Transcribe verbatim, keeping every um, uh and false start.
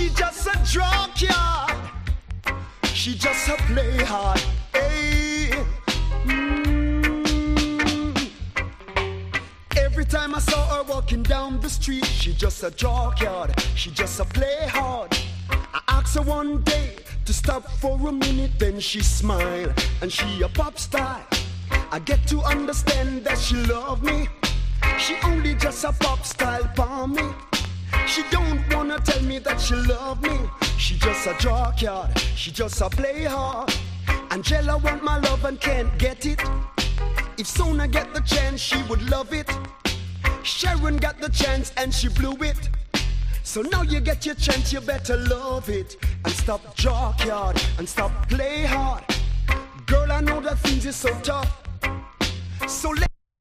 she just a drunk yard. She just a play hard. Hey. Mm. Every time I saw her walking down the street, she just a drunk yard. She just a play hard. I asked her one day to stop for a minute, then she smiled and she a pop star. I get to understand that she love me. She only just a pop style for me. She don't wanna tell me that she love me. She just a junkyard, she just a play hard. Angela want my love and can't get it. If Sona get the chance, she would love it. Sharon got the chance and she blew it. So now you get your chance, you better love it. And stop junkyard and stop play hard. Girl, I know that things is so tough. So let